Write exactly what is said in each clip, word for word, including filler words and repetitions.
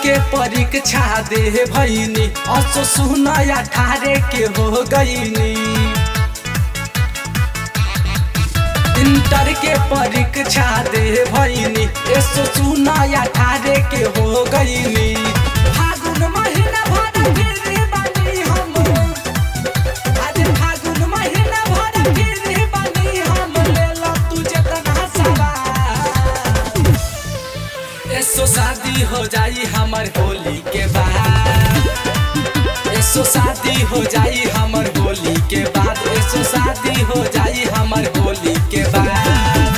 के परीक्षा दे भईनी असो सुना अठारह के हो गईनी। इंटर के परीक्षा दे भईनी असो सुना अठारह के हो गईनी। फागुन महीना भर गिरी बानी हम, आज फागुन महीना भर गिरी बानी हम, लेला तुझे तना सवार। ऐसो शादी हो जाई हमर होली के बाद, ऐसो शादी हो जाई हमर होली के बाद, ऐसो शादी हो जाई हमर होली के बाद।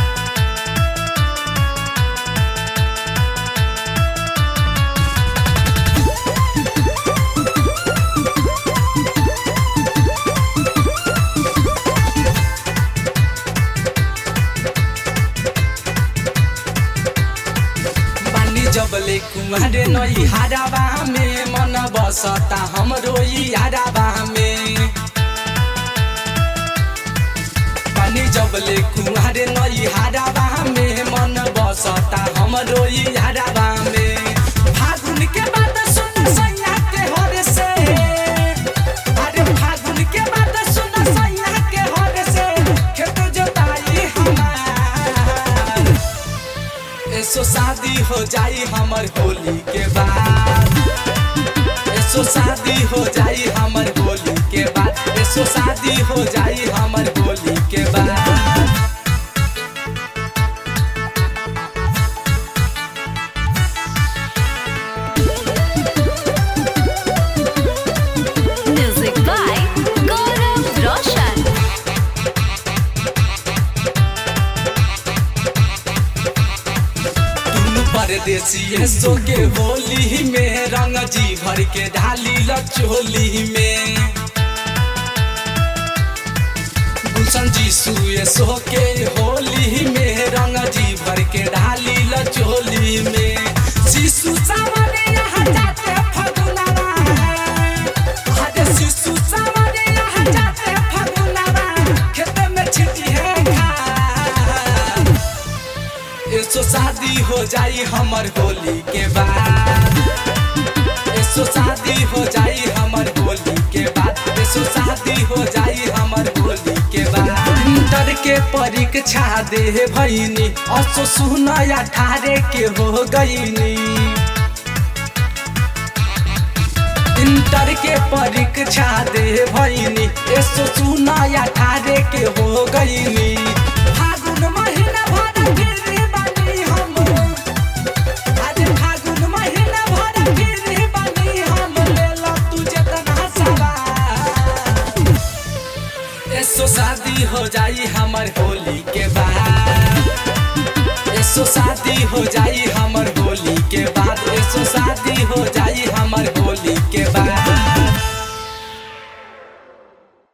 जबले कुमार नई हाराबा में मन बसता हमरो याराबा में। पानी जबले कुमार नई हाराबा में मन बसता हमरो याराबा में। फागुन के बाद सुन सैया के हर से, अरे फागुन के बाद सुन सैया के हर से, खेत जोताई हमार। ऐसो शादी हो जाई हमर होली के बाद, ऐसो शादी हो जाई हमर होली के बाद, ऐसो शादी हो जाई हमर होली के बाद। Music by Gaurav Roshan. परदेसी सो के होली में रंग जी भर के ढाली लचोली में। गुलशन जी सुए सो के होली में रंग जी भर के ढाली लचोली में। शिशु सावरे यहाँ जाते फगुनावा, अरे शिशु सावरे यहाँ जाते फगुनावा, खेत में छिटी है घास। ऐसो शादी हो जाई हमर होली के बाद, ऐसो शादी हो जाई हमर होली के बाद, ऐसो शादी हो जाई हमर होली के बाद। इंटर के परीक्षा दे भईनी असो सुना अठारह के हो गईनी। इंटर के परीक्षा दे भईनी ऐसो सुना अठारह के हो गईनी। फागुन महीना भर गिरी बानी हम, आज फागुन महीना भर गिरी बानी हम, लेला तुझे तना सवार। ऐसो शादी हो जाई हमर होली के बाद, ऐसो शादी हो जाई हमर होली के बाद, ऐसो शादी हो जाई